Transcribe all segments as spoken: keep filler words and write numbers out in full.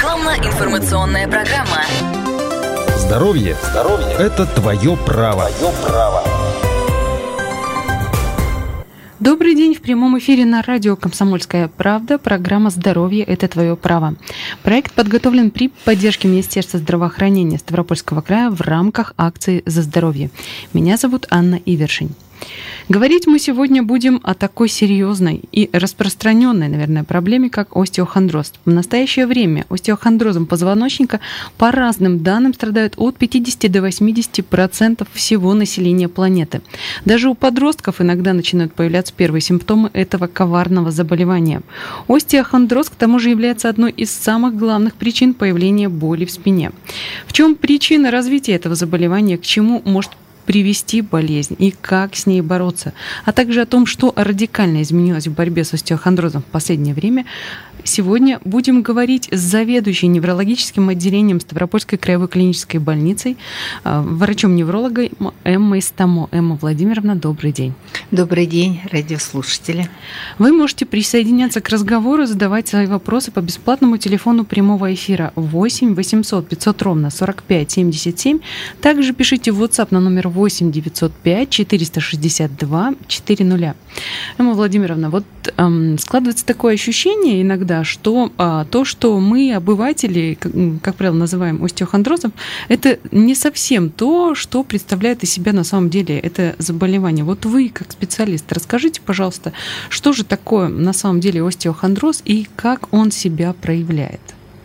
Рекламно-информационная программа. Здоровье, Здоровье – это твое право. Твое право. Добрый день, в прямом эфире на радио «Комсомольская правда». Программа «Здоровье – это твое право». Проект подготовлен при поддержке Министерства здравоохранения Ставропольского края в рамках акции «За здоровье». Меня зовут Анна Ивершин. Говорить мы сегодня будем о такой серьезной и распространенной, наверное, проблеме, как остеохондроз. В настоящее время остеохондрозом позвоночника по разным данным страдают от пятидесяти до восьмидесяти процентов всего населения планеты. Даже у подростков иногда начинают появляться первые симптомы этого коварного заболевания. Остеохондроз, к тому же, является одной из самых главных причин появления боли в спине. В чем причина развития этого заболевания, к чему может привести болезнь и как с ней бороться, а также о том, что радикально изменилось в борьбе с остеохондрозом в последнее время, сегодня будем говорить с заведующей неврологическим отделением Ставропольской краевой клинической больницы, врачом-неврологом Эммой Стамо. Эмма Владимировна, добрый день. Добрый день, радиослушатели. Вы можете присоединяться к разговору, задавать свои вопросы по бесплатному телефону прямого эфира восемь восемьсот пятьсот ровно сорок пять семьдесят семь. Также пишите в WhatsApp на номер восемь девятьсот пять четыреста шестьдесят два четыреста. Эмма Владимировна, вот эм, складывается такое ощущение иногда, что а, то, что мы, обыватели, как, как правило, называем остеохондрозом, это не совсем то, что представляет из себя на самом деле это заболевание. Вот вы, как специалист, расскажите, пожалуйста, что же такое на самом деле остеохондроз и как он себя проявляет?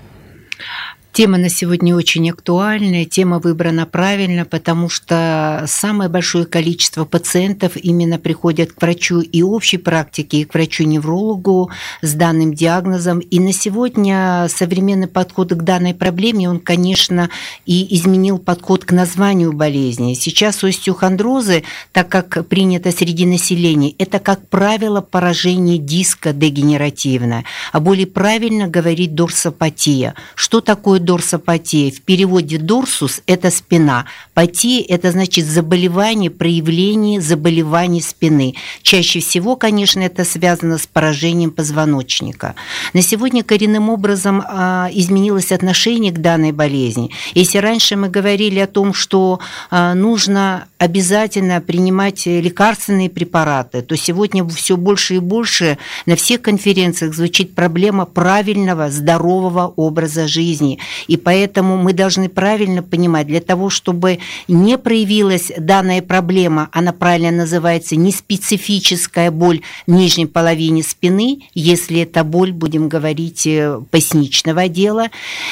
Тема на сегодня очень актуальная, тема выбрана правильно, потому что самое большое количество пациентов именно приходят к врачу и общей практике, и к врачу-неврологу с данным диагнозом. И на сегодня современный подход к данной проблеме, он, конечно, и изменил подход к названию болезни. Сейчас остеохондрозы, так как принято среди населения, это, как правило, поражение диска дегенеративное, а более правильно говорить дорсопатия. Что такое дорсопатия? В переводе дорсус – это спина. Патия – это значит заболевание, проявление заболеваний спины. Чаще всего, конечно, это связано с поражением позвоночника. На сегодня коренным образом а, изменилось отношение к данной болезни. Если раньше мы говорили о том, что а, нужно обязательно принимать лекарственные препараты, то сегодня все больше и больше на всех конференциях звучит проблема правильного, здорового образа жизни. И поэтому мы должны правильно понимать, для того, чтобы не проявилась данная проблема, она правильно называется неспецифическая боль в нижней половине спины, если это боль, будем говорить, поясничного отдела,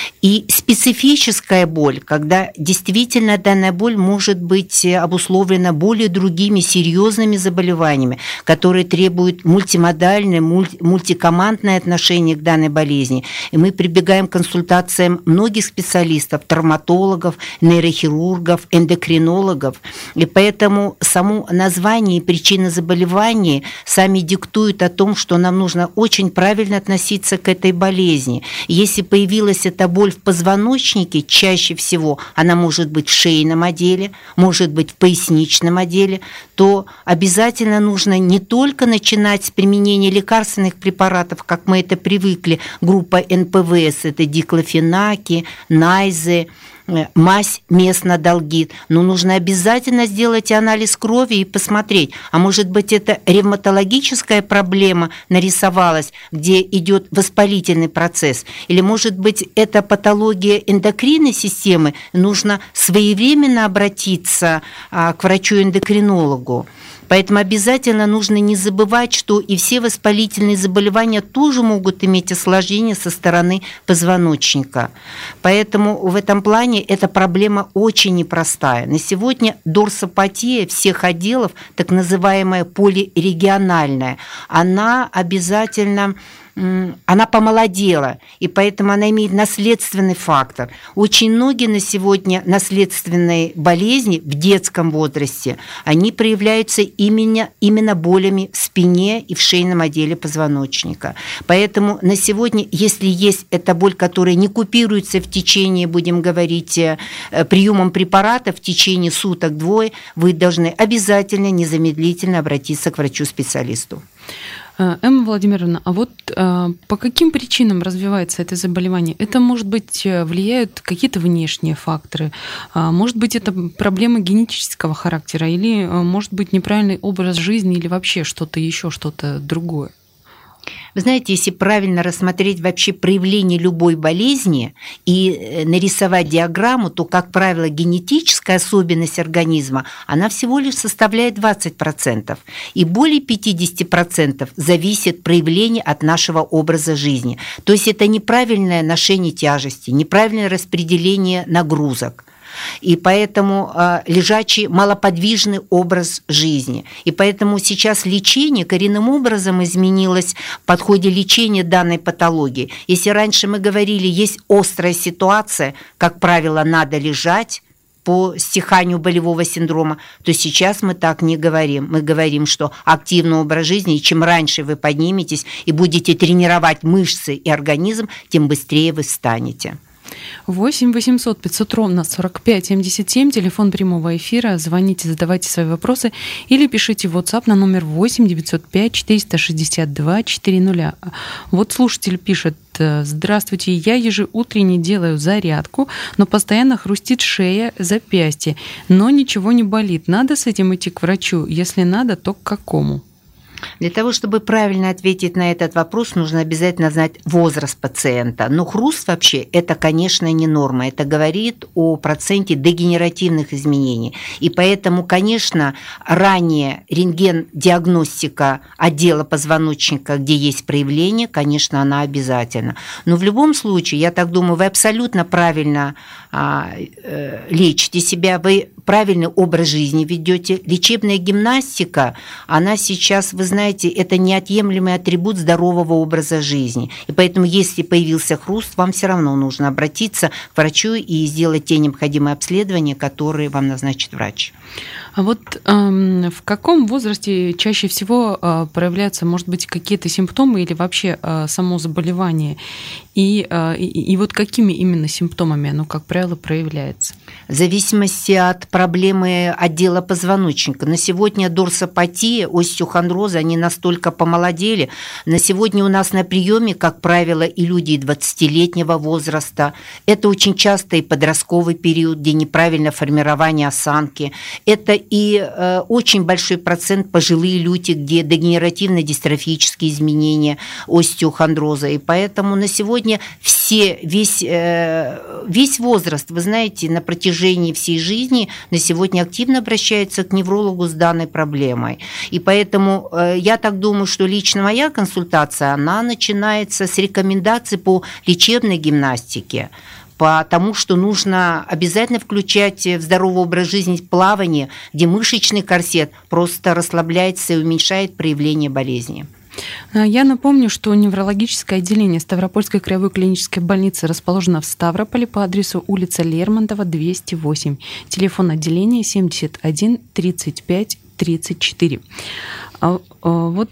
и специфическая боль, когда действительно данная боль может быть обусловлена более другими серьезными заболеваниями, которые требуют мультимодальное, мультикомандное отношение к данной болезни. И мы прибегаем к консультациям многих специалистов, травматологов, нейрохирургов, эндокринологов. И поэтому само название и причина заболевания сами диктуют о том, что нам нужно очень правильно относиться к этой болезни. Если появилась эта боль в позвоночнике, чаще всего она может быть в шейном отделе, может быть в поясничном отделе, то обязательно нужно не только начинать с применения лекарственных препаратов, как мы это привыкли, группа эн пэ вэ эс, это диклофенаки, найзы, мазь местнодолгит, но нужно обязательно сделать анализ крови и посмотреть, а может быть это ревматологическая проблема нарисовалась, где идет воспалительный процесс, или может быть это патология эндокринной системы, нужно своевременно обратиться а, к врачу-эндокринологу. Поэтому обязательно нужно не забывать, что и все воспалительные заболевания тоже могут иметь осложнения со стороны позвоночника. Поэтому в этом плане эта проблема очень непростая. На сегодня дорсопатия всех отделов, так называемая полирегиональная, она обязательно она помолодела, и поэтому она имеет наследственный фактор. Очень многие на сегодня наследственные болезни в детском возрасте, они проявляются именно, именно болями в спине и в шейном отделе позвоночника. Поэтому на сегодня, если есть эта боль, которая не купируется в течение, будем говорить, приемом препаратов в течение суток-двое, вы должны обязательно, незамедлительно обратиться к врачу-специалисту. Эмма Владимировна, а вот по каким причинам развивается это заболевание? Это, может быть, влияют какие-то внешние факторы? Может быть, это проблема генетического характера? Или, может быть, неправильный образ жизни? Или вообще что-то еще, что-то другое? Вы знаете, если правильно рассмотреть вообще проявление любой болезни и нарисовать диаграмму, то, как правило, генетическая особенность организма, она всего лишь составляет двадцать процентов. И более пятьдесят процентов зависит проявление от нашего образа жизни. То есть это неправильное ношение тяжести, неправильное распределение нагрузок. И поэтому э, лежачий малоподвижный образ жизни. И поэтому сейчас лечение коренным образом изменилось в подходе лечения данной патологии. Если раньше мы говорили, есть острая ситуация, как правило, надо лежать по стиханию болевого синдрома, то сейчас мы так не говорим. Мы говорим, что активный образ жизни, и чем раньше вы подниметесь и будете тренировать мышцы и организм, тем быстрее вы встанете. восемь восемьсот пятьсот ровно сорок пять семьдесят семь, телефон прямого эфира. Звоните, задавайте свои вопросы или пишите в WhatsApp на номер восемь девятьсот пять четыреста шестьдесят два четыреста. Вот слушатель пишет: здравствуйте, я ежеутренне делаю зарядку, но постоянно хрустит шея, запястье, но ничего не болит. Надо с этим идти к врачу? Если надо, то к какому? Для того, чтобы правильно ответить на этот вопрос, нужно обязательно знать возраст пациента. Но хруст вообще – это, конечно, не норма. Это говорит о проценте дегенеративных изменений. И поэтому, конечно, ранее рентген-диагностика отдела позвоночника, где есть проявление, конечно, она обязательна. Но в любом случае, я так думаю, вы абсолютно правильно а, э, лечите себя, вы правильный образ жизни ведете. Лечебная гимнастика, она сейчас, вы знаете, это неотъемлемый атрибут здорового образа жизни. И поэтому, если появился хруст, вам все равно нужно обратиться к врачу и сделать те необходимые обследования, которые вам назначит врач. А вот э, в каком возрасте чаще всего э, проявляются, может быть, какие-то симптомы или вообще э, само заболевание? И, э, и, и вот какими именно симптомами оно, как правило, проявляется? В зависимости от проблемы отдела позвоночника. На сегодня дорсопатия, остеохондроз, они настолько помолодели. На сегодня у нас на приеме, как правило, и люди двадцатилетнего возраста. Это очень часто и подростковый период, где неправильное формирование осанки. Это и э, очень большой процент пожилые люди, где дегенеративно-дистрофические изменения остеохондроза. И поэтому на сегодня все, весь, э, весь возраст, вы знаете, на протяжении всей жизни на сегодня активно обращается к неврологу с данной проблемой. И поэтому э, я так думаю, что лично моя консультация, она начинается с рекомендаций по лечебной гимнастике, потому что нужно обязательно включать в здоровый образ жизни плавание, где мышечный корсет просто расслабляется и уменьшает проявление болезни. Я напомню, что неврологическое отделение Ставропольской краевой клинической больницы расположено в Ставрополе по адресу улица Лермонтова, двести восемь. Телефон отделения семьдесят один тридцать пять тридцать четыре. А, а, вот,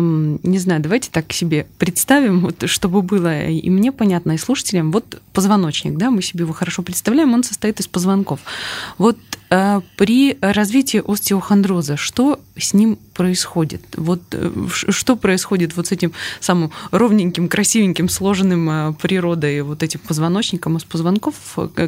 не знаю, давайте так себе представим, вот, чтобы было и мне понятно, и слушателям. Вот позвоночник, да, мы себе его хорошо представляем, он состоит из позвонков. Вот а при развитии остеохондроза что с ним происходит? Вот что происходит вот с этим самым ровненьким, красивеньким, сложенным природой вот этим позвоночником из позвонков?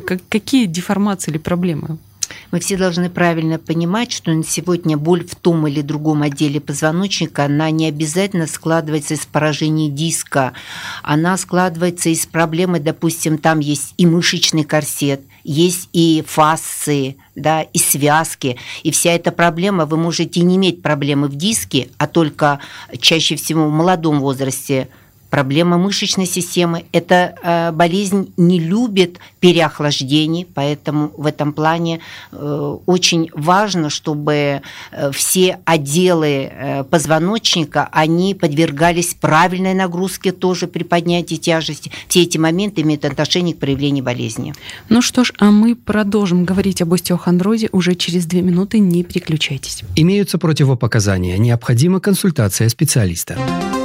Какие деформации или проблемы? Мы все должны правильно понимать, что на сегодня боль в том или другом отделе позвоночника, она не обязательно складывается из поражения диска. Она складывается из проблемы, допустим, там есть и мышечный корсет, есть и фасции, да, и связки. И вся эта проблема, вы можете не иметь проблемы в диске, а только чаще всего в молодом возрасте. Проблема мышечной системы. Эта э, болезнь не любит переохлаждений, поэтому в этом плане э, очень важно, чтобы э, все отделы э, позвоночника, они подвергались правильной нагрузке тоже при поднятии тяжести. Все эти моменты имеют отношение к проявлению болезни. Ну что ж, а мы продолжим говорить об остеохондрозе уже через две минуты. Не переключайтесь. Имеются противопоказания. Необходима консультация специалиста.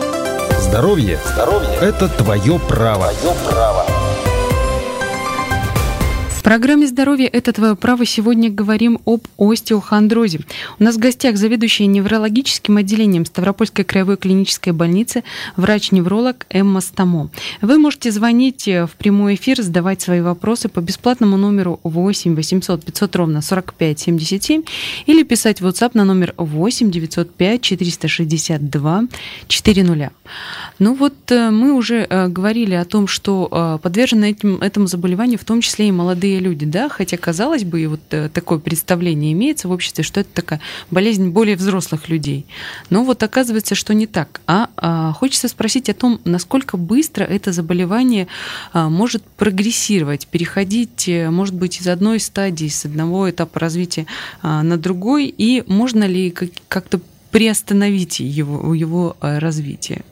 Здоровье, здоровье – это твое право. Твое право. В программе «Здоровье – это твое право» сегодня говорим об остеохондрозе. У нас в гостях заведующая неврологическим отделением Ставропольской краевой клинической больницы, врач-невролог Эмма Стамо. Вы можете звонить в прямой эфир, задавать свои вопросы по бесплатному номеру восемь восемьсот пятьсот ровно сорок пять семьдесят семь или писать в WhatsApp на номер восемь девятьсот пять четыреста шестьдесят два четыреста. Ну вот мы уже говорили о том, что подвержены этим, этому заболеванию в том числе и молодые люди, да, хотя, казалось бы, и вот такое представление имеется в обществе, что это такая болезнь более взрослых людей. Но вот оказывается, что не так. А, а хочется спросить о том, насколько быстро это заболевание а, может прогрессировать, переходить, может быть, из одной стадии, с одного этапа развития а, на другой, и можно ли как- как-то приостановить его, его развитие?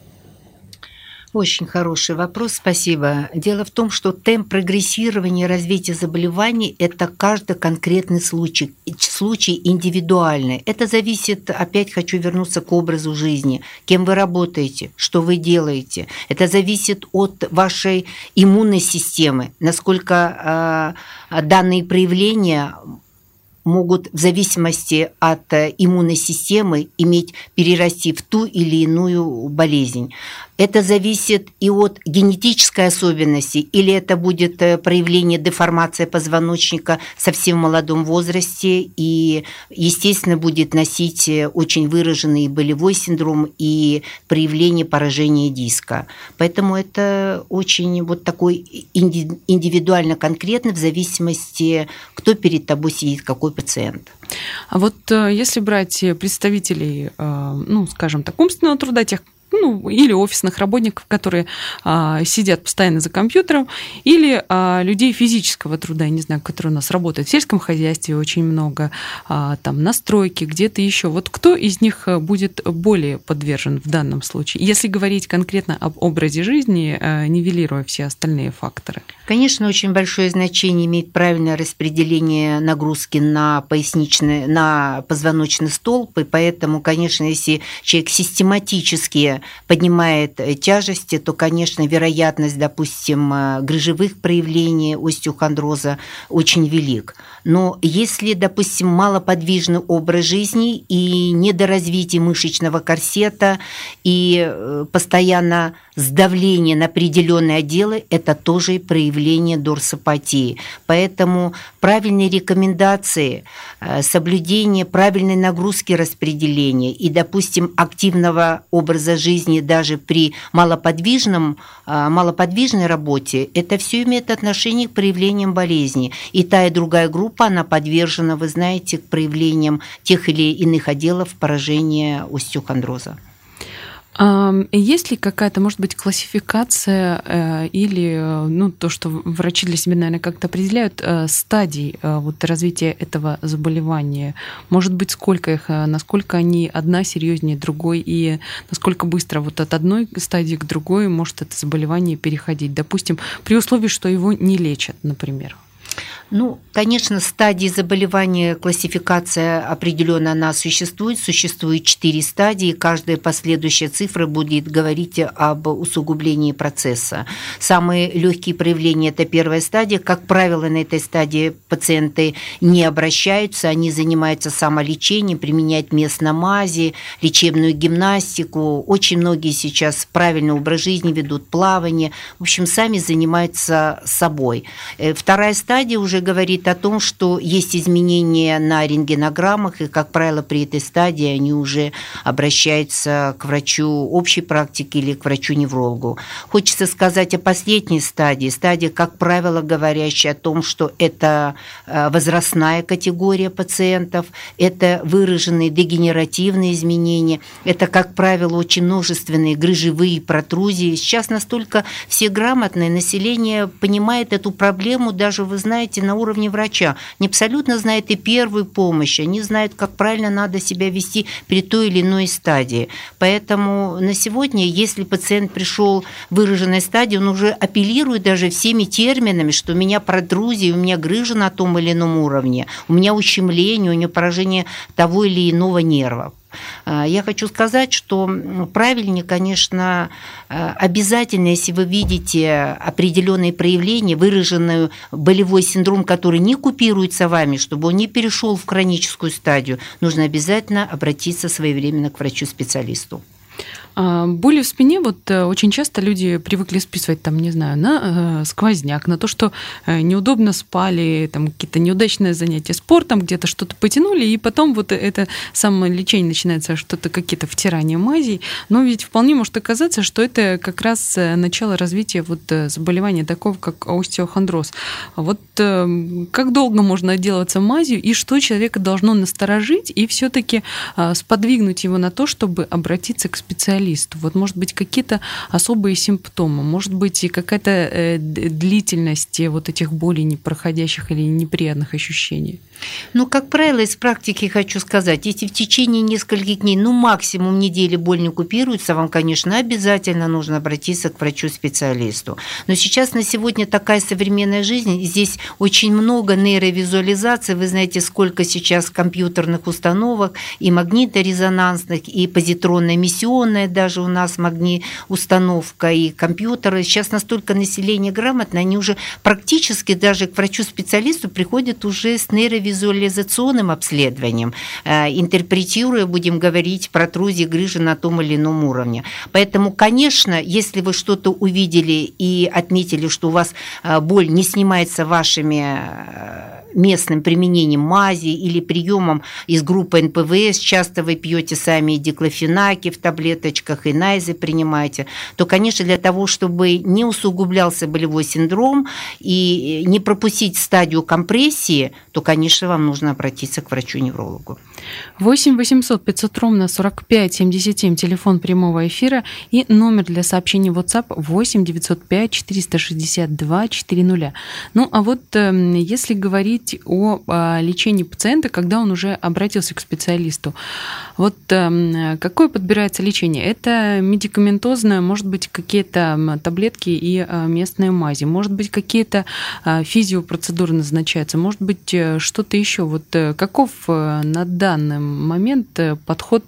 Очень хороший вопрос, спасибо. Дело в том, что темп прогрессирования и развития заболеваний – это каждый конкретный случай, случай индивидуальный. Это зависит, опять хочу вернуться к образу жизни, кем вы работаете, что вы делаете. Это зависит от вашей иммунной системы, насколько э, данные проявления могут в зависимости от иммунной системы иметь, перерасти в ту или иную болезнь. Это зависит и от генетической особенности, или это будет проявление деформации позвоночника совсем в молодом возрасте и, естественно, будет носить очень выраженный болевой синдром и проявление поражения диска. Поэтому это очень вот такой индивидуально конкретный в зависимости, кто перед тобой сидит, какой пациент. А вот если брать представителей, ну, скажем так, умственного труда, тех, ну, или офисных работников, которые а, сидят постоянно за компьютером, или а, людей физического труда, я не знаю, которые у нас работают в сельском хозяйстве очень много, а, там, на стройке, где-то еще. Вот кто из них будет более подвержен в данном случае, если говорить конкретно об образе жизни, а, нивелируя все остальные факторы? Конечно, очень большое значение имеет правильное распределение нагрузки на поясничный, на позвоночный столб, и поэтому, конечно, если человек систематически поднимает тяжести, то, конечно, вероятность, допустим, грыжевых проявлений остеохондроза очень велик. Но если, допустим, малоподвижный образ жизни и недоразвитие мышечного корсета и постоянно сдавление на определенные отделы, это тоже проявление дорсопатии. Поэтому правильные рекомендации, соблюдение правильной нагрузки распределения и, допустим, активного образа жизни даже при малоподвижном, малоподвижной работе, это все имеет отношение к проявлениям болезни. И та, и другая группа, она подвержена, вы знаете, к проявлениям тех или иных отделов поражения остеохондроза. Есть ли какая-то, может быть, классификация или, ну, то, что врачи для себя, наверное, как-то определяют, стадий вот развития этого заболевания? Может быть, сколько их, насколько они одна серьезнее другой, и насколько быстро вот от одной стадии к другой может это заболевание переходить? Допустим, при условии, что его не лечат, например. Ну, конечно, стадии заболевания, классификация определенно она существует. Существует четыре стадии. Каждая последующая цифра будет говорить об усугублении процесса. Самые легкие проявления – это первая стадия. Как правило, на этой стадии пациенты не обращаются, они занимаются самолечением, применяют местные мази, лечебную гимнастику. Очень многие сейчас правильный образ жизни ведут, плавание. В общем, сами занимаются собой. Вторая стадия уже говорит о том, что есть изменения на рентгенограммах, и, как правило, при этой стадии они уже обращаются к врачу общей практики или к врачу-неврологу. Хочется сказать о последней стадии. Стадия, как правило, говорящая о том, что это возрастная категория пациентов, это выраженные дегенеративные изменения, это, как правило, очень множественные грыжевые протрузии. Сейчас настолько все грамотное население понимает эту проблему, даже, вы знаете, на уровне врача. Они абсолютно знают и первую помощь, они знают, как правильно надо себя вести при той или иной стадии. Поэтому на сегодня, если пациент пришел в выраженной стадии, он уже апеллирует даже всеми терминами, что у меня протрузия, у меня грыжа на том или ином уровне, у меня ущемление, у меня поражение того или иного нерва. Я хочу сказать, что правильнее, конечно, обязательно, если вы видите определенные проявления, выраженную болевой синдром, который не купируется вами, чтобы он не перешел в хроническую стадию, нужно обязательно обратиться своевременно к врачу-специалисту. Боли в спине, вот очень часто люди привыкли списывать, там, не знаю, на сквозняк, на то, что неудобно спали, там, какие-то неудачные занятия спортом, где-то что-то потянули, и потом вот это самое лечение начинается, что-то какие-то втирания мазей, но ведь вполне может оказаться, что это как раз начало развития вот заболевания такого, как остеохондроз. Вот как долго можно отделываться мазью, и что человека должно насторожить и все-таки сподвигнуть его на то, чтобы обратиться к специалисту? Вот, может быть, какие-то особые симптомы, может быть, и какая-то э, длительность вот этих болей непроходящих или неприятных ощущений? Ну, как правило, из практики хочу сказать, если в течение нескольких дней, ну, максимум недели боль не купируется, вам, конечно, обязательно нужно обратиться к врачу-специалисту. Но сейчас на сегодня такая современная жизнь, здесь очень много нейровизуализации, вы знаете, сколько сейчас компьютерных установок, и магниторезонансных, и позитронно-эмиссионная даже у нас магни-установка, и компьютеры. Сейчас настолько население грамотно, они уже практически даже к врачу-специалисту приходят уже с нейровизуализацией, визуализационным обследованием, интерпретируя, будем говорить, протрузии, грыжи на том или ином уровне. Поэтому, конечно, если вы что-то увидели и отметили, что у вас боль не снимается вашими местным применением мази или приемом из группы эн пэ вэ эс, часто вы пьете сами диклофенаки в таблеточках, и найзы принимаете, то, конечно, для того, чтобы не усугублялся болевой синдром и не пропустить стадию компрессии, то, конечно, вам нужно обратиться к врачу-неврологу. восемь восемьсот пятьсот ровно сорок пять семьдесят семь, телефон прямого эфира, и номер для сообщений в WhatsApp восемь девятьсот пять четыреста шестьдесят два четыреста. Ну, а вот если говорить о лечении пациента, когда он уже обратился к специалисту, вот какое подбирается лечение? Это медикаментозное, может быть, какие-то таблетки и местные мази, может быть, какие-то физиопроцедуры назначаются, может быть, что-то еще. Вот каков на данный момент подход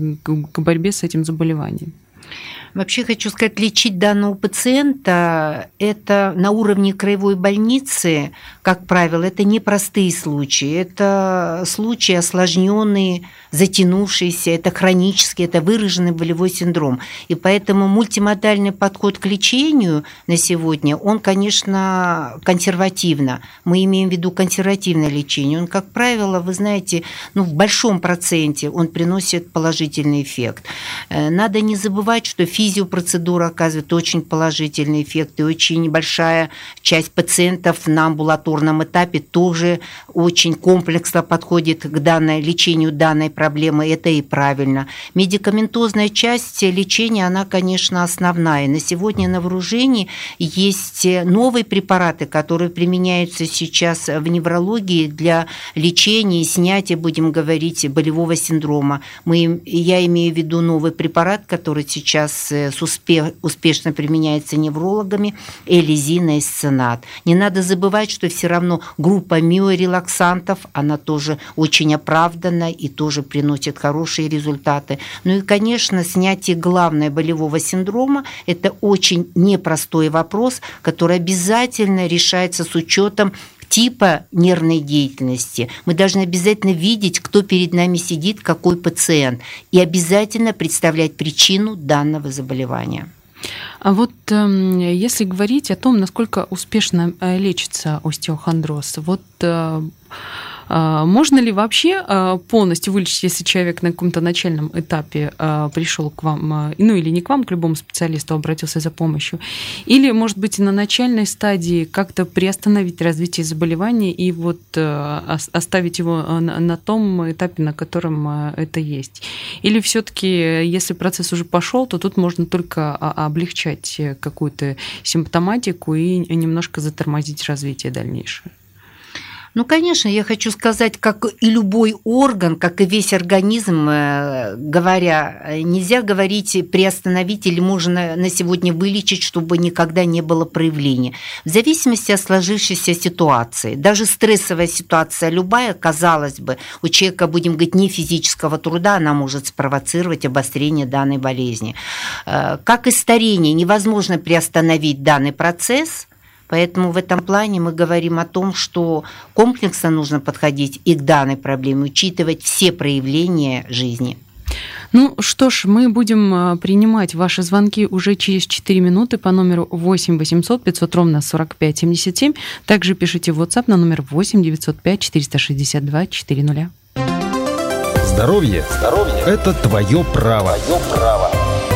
к борьбе с этим заболеванием? Вообще хочу сказать, лечить данного пациента – это на уровне краевой больницы, как правило, это непростые случаи, это случаи осложненные, затянувшиеся, это хронический, это выраженный болевой синдром. И поэтому мультимодальный подход к лечению на сегодня, он, конечно, консервативно. Мы имеем в виду консервативное лечение. Он, как правило, вы знаете, ну, в большом проценте он приносит положительный эффект. Надо не забывать, что физиопроцедура оказывает очень положительный эффект, и очень небольшая часть пациентов на амбулаторном этапе тоже очень комплексно подходит к данной, лечению данной проблемы. Это и правильно. Медикаментозная часть лечения, она, конечно, основная. На сегодня на вооружении есть новые препараты, которые применяются сейчас в неврологии для лечения и снятия, будем говорить, болевого синдрома. Мы, я имею в виду новый препарат, который сейчас с успех, успешно применяется неврологами, элизин и сценат. Не надо забывать, что все равно группа миорелаксантов, она тоже очень оправдана и тоже приносит хорошие результаты. Ну и, конечно, снятие главное болевого синдрома – это очень непростой вопрос, который обязательно решается с учетом типа нервной деятельности. Мы должны обязательно видеть, кто перед нами сидит, какой пациент, и обязательно представлять причину данного заболевания. А вот э, если говорить о том, насколько успешно лечится остеохондроз, вот э, можно ли вообще полностью вылечить, если человек на каком-то начальном этапе пришел к вам, ну или не к вам, к любому специалисту обратился за помощью, или, может быть, на начальной стадии как-то приостановить развитие заболевания и вот оставить его на том этапе, на котором это есть? Или все-таки, если процесс уже пошел, то тут можно только облегчать какую-то симптоматику и немножко затормозить развитие дальнейшее? Ну, конечно, я хочу сказать, как и любой орган, как и весь организм, говоря, нельзя говорить приостановить или можно на сегодня вылечить, чтобы никогда не было проявления. В зависимости от сложившейся ситуации, даже стрессовая ситуация любая, казалось бы, у человека, будем говорить, не физического труда, она может спровоцировать обострение данной болезни. Как и старение, невозможно приостановить данный процесс. Поэтому в этом плане мы говорим о том, что комплексно нужно подходить и к данной проблеме, учитывать все проявления жизни. Ну что ж, мы будем принимать ваши звонки уже через четыре минуты по номеру восемь восемьсот пятьсот ровно сорок пять семьдесят семь. Также пишите в WhatsApp на номер восемь девятьсот пять четыреста шестьдесят два четыреста. Здоровье, здоровье – это твое право. Твое право.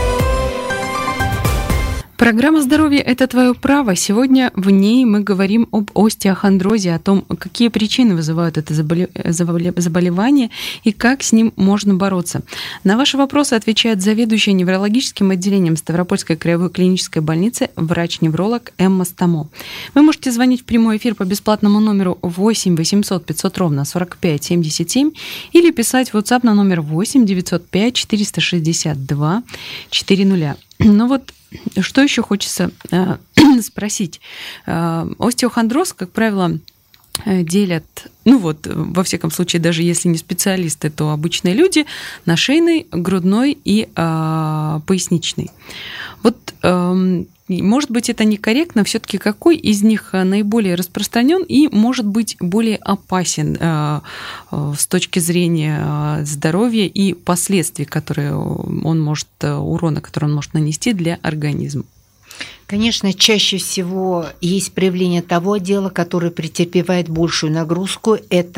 Программа «Здоровье – это твое право». Сегодня в ней мы говорим об остеохондрозе, о том, какие причины вызывают это заболевание и как с ним можно бороться. На ваши вопросы отвечает заведующая неврологическим отделением Ставропольской краевой клинической больницы врач-невролог Эмма Стамо. Вы можете звонить в прямой эфир по бесплатному номеру восемь восемьсот пятьсот ровно сорок пять семьдесят семь или писать в WhatsApp на номер восемь девятьсот пять четыреста шестьдесят два четыреста. Ну вот, что еще хочется э, спросить? Э, остеохондроз, как правило, э, делят, ну вот, во всяком случае, даже если не специалисты, то обычные люди, на шейный, грудной и э, поясничный. Вот, э, может быть, это некорректно, все-таки какой из них наиболее распространен и, может быть, более опасен э, э, с точки зрения здоровья и последствий, которые он может, урона, который он может нанести для организма? Конечно, чаще всего есть проявление того отдела, который претерпевает большую нагрузку.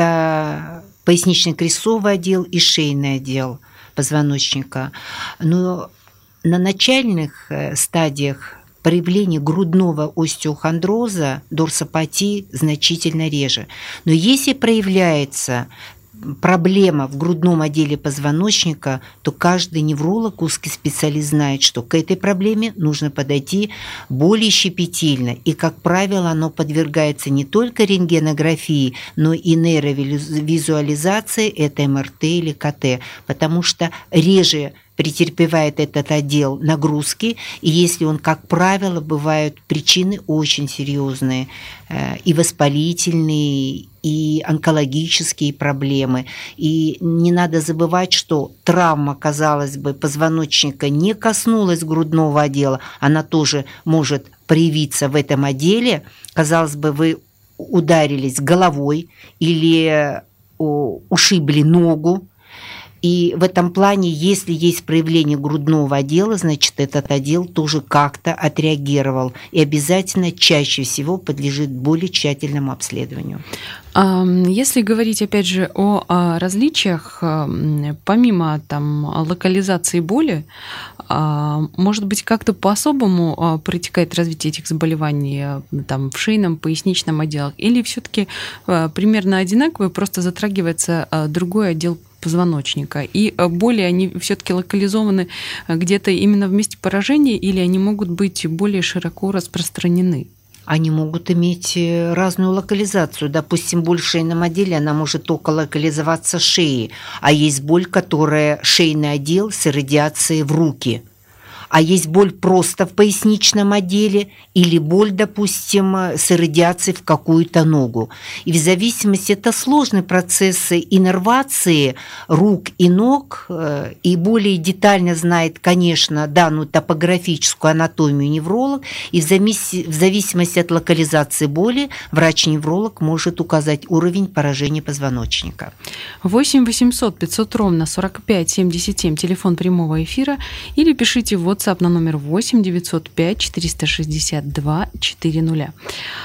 Это пояснично-крестцовый отдел и шейный отдел позвоночника. Но на начальных стадиях проявление грудного остеохондроза, дорсопатии значительно реже. Но если проявляется проблема в грудном отделе позвоночника, то каждый невролог, узкий специалист знает, что к этой проблеме нужно подойти более щепетильно. И, как правило, оно подвергается не только рентгенографии, но и нейровизуализации, это эм эр тэ или ка тэ, потому что реже претерпевает этот отдел нагрузки, и если он, как правило, бывают причины очень серьезные, и воспалительные, и онкологические проблемы. И не надо забывать, что травма, казалось бы, позвоночника не коснулась грудного отдела, она тоже может проявиться в этом отделе. Казалось бы, вы ударились головой или ушибли ногу. И в этом плане, если есть проявление грудного отдела, значит, этот отдел тоже как-то отреагировал и обязательно чаще всего подлежит более тщательному обследованию. Если говорить, опять же, о различиях, помимо там, локализации боли, может быть, как-то по-особому протекает развитие этих заболеваний там, в шейном, поясничном отделах, или все-таки примерно одинаково, просто затрагивается другой отдел позвоночника, и боли, они все-таки локализованы где-то именно в месте поражения, или они могут быть более широко распространены? Они могут иметь разную локализацию. Допустим, боль в шейном отделе, она может только локализоваться шеей, а есть боль, которая шейный отдел с иррадиацией в руки. А есть боль просто в поясничном отделе или боль, допустим, с иррадиацией в какую-то ногу. И в зависимости, это сложные процессы иннервации рук и ног, и более детально знает, конечно, данную топографическую анатомию невролог, и в зависимости от локализации боли врач-невролог может указать уровень поражения позвоночника. восемь восемьсот пятьсот ровно сорок пять семьдесят семь, телефон прямого эфира, или пишите в WhatsApp на номер восемь девятьсот пять четыреста шестьдесят два четыреста.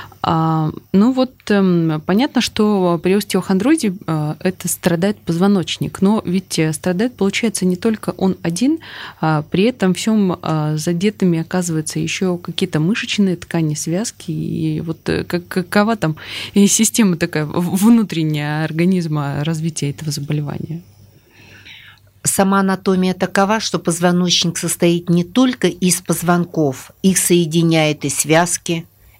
А, ну вот понятно, что при остеохондрозе это страдает позвоночник, но ведь страдает, получается, не только он один, а при этом всем задетыми оказываются еще какие-то мышечные ткани, связки, и вот как, какова там система такая внутренняя организма развития этого заболевания? Сама анатомия такова, что позвоночник состоит не только из позвонков, их соединяют и связки,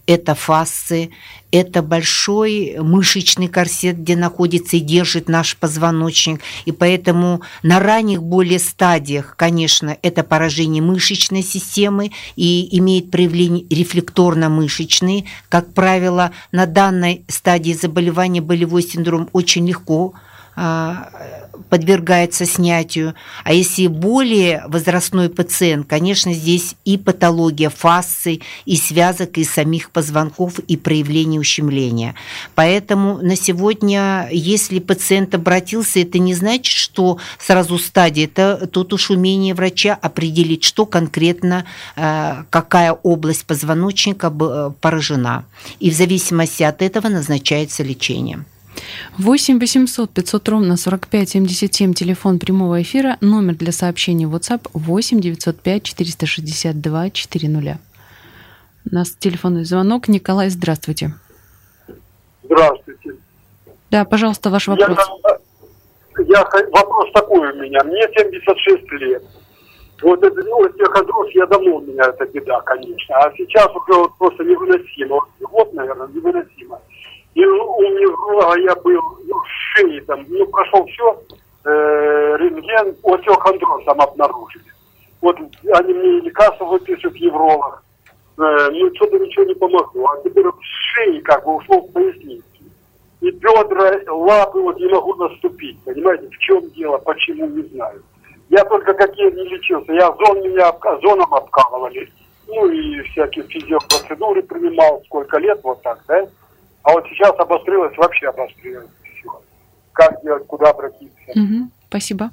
это фасции, это большой мышечный корсет, где находится и держит наш позвоночник. И поэтому на ранних более стадиях, конечно, это поражение мышечной системы и имеет проявление рефлекторно-мышечные. Как правило, на данной стадии заболевания болевой синдром очень легко подвергается снятию. А если более возрастной пациент, конечно, здесь и патология фасций, и связок, и самих позвонков, и проявление ущемления. Поэтому на сегодня, если пациент обратился, это не значит, что сразу стадия, это тут уж умение врача определить, что конкретно, какая область позвоночника поражена. И в зависимости от этого назначается лечение. восемь восемьсот пятьсот ровно сорок пять семьдесят семь, телефон прямого эфира, номер для сообщений в WhatsApp восемь девятьсот пять четыреста шестьдесят два четыреста. У нас телефонный звонок. Николай, здравствуйте. Здравствуйте. Да, пожалуйста, ваш вопрос. Я, я, вопрос такой у меня. Мне семьдесят шесть лет. Вот это, ну, остеохондроз, я давно, у меня это беда, конечно. А сейчас уже вот просто невыносимо. Вот, наверное, невыносимо. И у невролога я был, ну, в шее там, ну, прошел все, э, рентген, остеохондроз там обнаружили. Вот они мне лекарства выписывают, невролог, э, ну, что-то ничего не помогло. А теперь вот в шее как бы ушло в поясницу. И бедра, лапы вот не могу наступить, понимаете, в чем дело, почему, не знаю. Я только какие не лечился, я зон, меня зоном обкалывали, ну, и всякие физиопроцедуры принимал, сколько лет, вот так, да. А вот сейчас обострилось, вообще обострилось. Все. Как делать, куда обратиться? Угу, спасибо.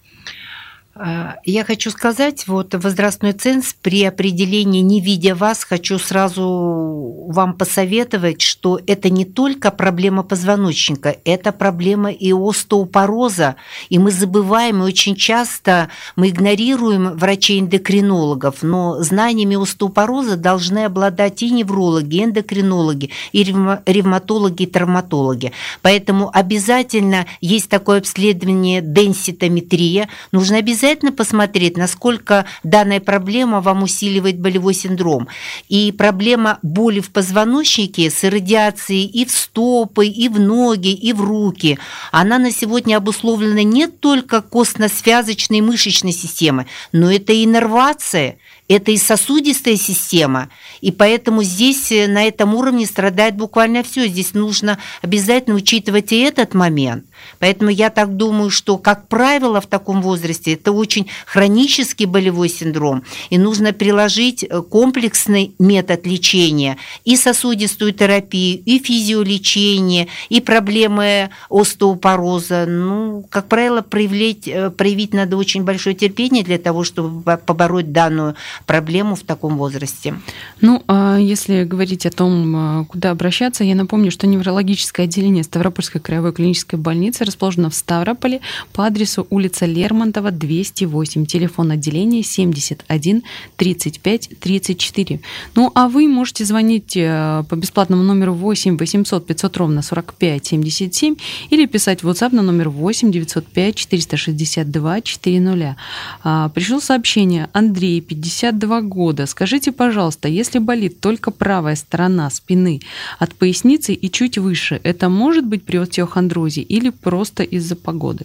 Я хочу сказать, вот возрастной ценз при определении, не видя вас, хочу сразу вам посоветовать, что это не только проблема позвоночника, это проблема и остеопороза, и мы забываем, и очень часто мы игнорируем врачей-эндокринологов, но знаниями остеопороза должны обладать и неврологи, и эндокринологи, и ревматологи, и травматологи. Поэтому обязательно есть такое обследование денситометрия, нужно обязательно Обязательно посмотреть, насколько данная проблема вам усиливает болевой синдром. И проблема боли в позвоночнике с радиацией и в стопы, и в ноги, и в руки, она на сегодня обусловлена не только костно-связочной и мышечной системой, но это и иннервация, это и сосудистая система. И поэтому здесь на этом уровне страдает буквально все. Здесь нужно обязательно учитывать и этот момент. Поэтому я так думаю, что, как правило, в таком возрасте это очень хронический болевой синдром, и нужно приложить комплексный метод лечения, и сосудистую терапию, и физиолечение, и проблемы остеопороза. Ну, как правило, проявлять, проявить надо очень большое терпение для того, чтобы побороть данную проблему в таком возрасте. Ну, если говорить о том, куда обращаться, я напомню, что неврологическое отделение Ставропольской краевой клинической больницы расположено в Ставрополе по адресу улица Лермонтова, двести восемь. Телефон отделения семьдесят один тридцать пять тридцать четыре. Ну, а вы можете звонить по бесплатному номеру восемь восемьсот пятьсот ровно сорок пять семьдесят семь или писать в WhatsApp на номер восемь девятьсот пять четыреста шестьдесят два четыреста. Пришло сообщение: Андрей, пятьдесят два года. Скажите, пожалуйста, если болит только правая сторона спины от поясницы и чуть выше, это может быть при остеохондрозе или просто из-за погоды?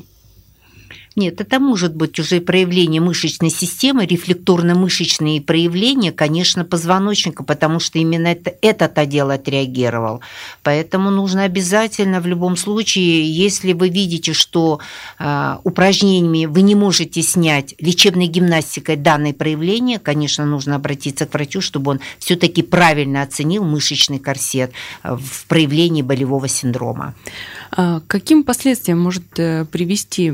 Нет, это может быть уже проявление мышечной системы, рефлекторно-мышечные проявления, конечно, позвоночника, потому что именно это, этот отдел отреагировал. Поэтому нужно обязательно в любом случае, если вы видите, что э, упражнениями вы не можете снять лечебной гимнастикой данное проявление, конечно, нужно обратиться к врачу, чтобы он все-таки правильно оценил мышечный корсет в проявлении болевого синдрома. К каким последствиям может привести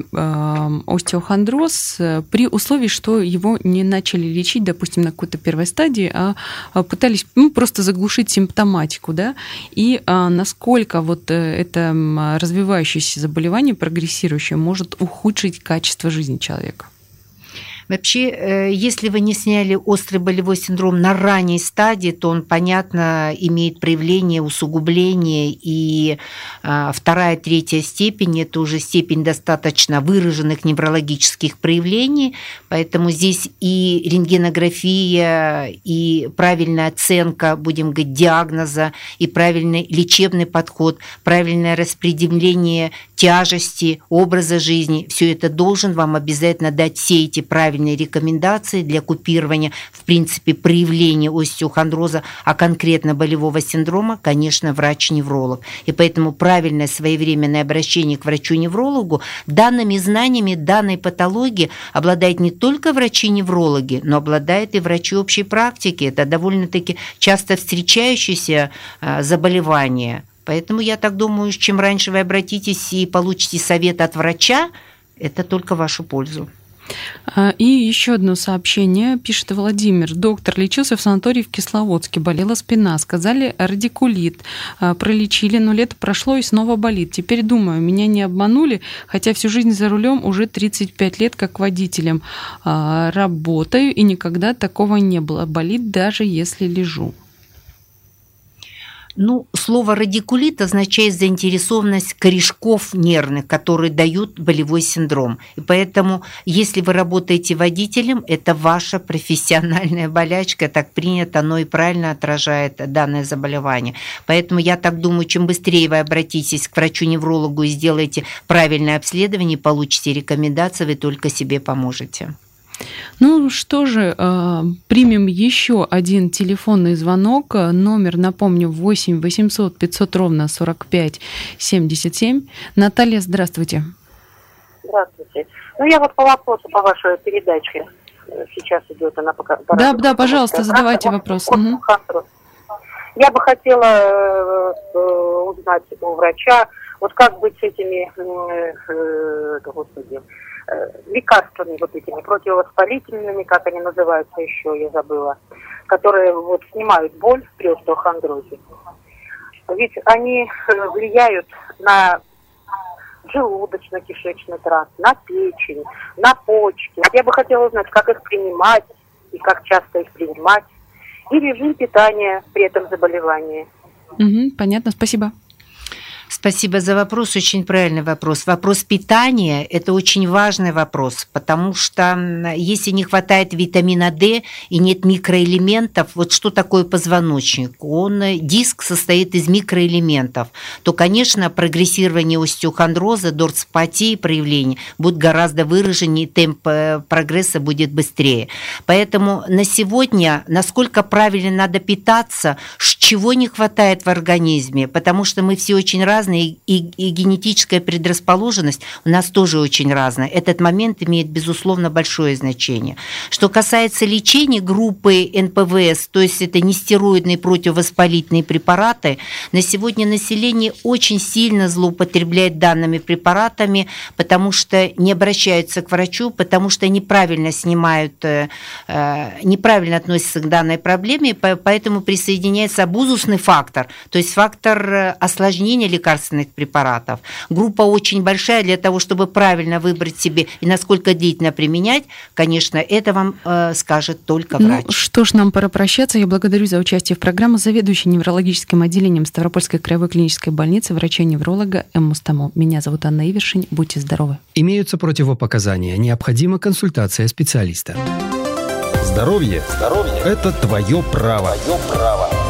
остеохондроз при условии, что его не начали лечить, допустим, на какой-то первой стадии, а пытались, ну, просто заглушить симптоматику, да? И насколько вот это развивающееся заболевание, прогрессирующее, может ухудшить качество жизни человека? Вообще, если вы не сняли острый болевой синдром на ранней стадии, то он, понятно, имеет проявление усугубления, и вторая, третья степень – это уже степень достаточно выраженных неврологических проявлений, поэтому здесь и рентгенография, и правильная оценка, будем говорить, диагноза, и правильный лечебный подход, правильное распределение тяжести, образа жизни, все это должен вам обязательно дать все эти правильные рекомендации для купирования, в принципе, проявления остеохондроза, а конкретно болевого синдрома, конечно, врач-невролог. И поэтому правильное своевременное обращение к врачу-неврологу данными знаниями данной патологии обладает не только врачи-неврологи, но обладает и врачи общей практики. Это довольно-таки часто встречающееся заболевание. Поэтому я так думаю, чем раньше вы обратитесь и получите совет от врача, это только в вашу пользу. И еще одно сообщение. Пишет Владимир. Доктор, лечился в санатории в Кисловодске. Болела спина. Сказали радикулит. Пролечили, но лето прошло и снова болит. Теперь думаю, меня не обманули, хотя всю жизнь за рулем уже тридцать пять лет как водителем работаю, и никогда такого не было. Болит даже если лежу. Ну, слово радикулит означает заинтересованность корешков нервных, которые дают болевой синдром. И поэтому, если вы работаете водителем, это ваша профессиональная болячка, так принято, оно и правильно отражает данное заболевание. Поэтому я так думаю, чем быстрее вы обратитесь к врачу-неврологу и сделаете правильное обследование, получите рекомендации, вы только себе поможете. Ну что же, примем еще один телефонный звонок. Номер, напомню, восемь восемьсот пятьсот ровно сорок пять семьдесят семь. Наталья, здравствуйте. Здравствуйте. Ну я вот по вопросу по вашей передаче. Сейчас идет она пока. Да, да, пожалуйста, задавайте вопрос. Угу. Я бы хотела узнать у врача, вот как быть с этими, господи, лекарствами вот этими противовоспалительными, как они называются еще, я забыла, которые вот снимают боль при остеохондрозе. Ведь они влияют на желудочно-кишечный тракт, на печень, на почки. Я бы хотела узнать, как их принимать и как часто их принимать, и режим питания при этом заболевании. Угу, понятно, спасибо. Спасибо за вопрос, очень правильный вопрос. Вопрос питания – это очень важный вопрос, потому что если не хватает витамина D и нет микроэлементов, вот что такое позвоночник? Он, диск состоит из микроэлементов, то, конечно, прогрессирование остеохондроза, дорсопатии проявления будет гораздо выраженнее, темп прогресса будет быстрее. Поэтому на сегодня, насколько правильно надо питаться, чего не хватает в организме, потому что мы все очень разные, И, и генетическая предрасположенность у нас тоже очень разная. Этот момент имеет, безусловно, большое значение. Что касается лечения группы эн пэ вэ эс, то есть это нестероидные противовоспалительные препараты, на сегодня население очень сильно злоупотребляет данными препаратами, потому что не обращаются к врачу, потому что неправильно снимают, неправильно относятся к данной проблеме, поэтому присоединяется абузусный фактор, то есть фактор осложнения лекарственных препаратов. Группа очень большая для того, чтобы правильно выбрать себе и насколько длительно применять, конечно, это вам э, скажет только врач. Ну что ж, нам пора прощаться. Я благодарю за участие в программе заведующей неврологическим отделением Ставропольской краевой клинической больницы врача-невролога М. Мустамо. Меня зовут Анна Ивершин. Будьте здоровы. Имеются противопоказания. Необходима консультация специалиста. Здоровье, здоровье – это твое право. Твое право.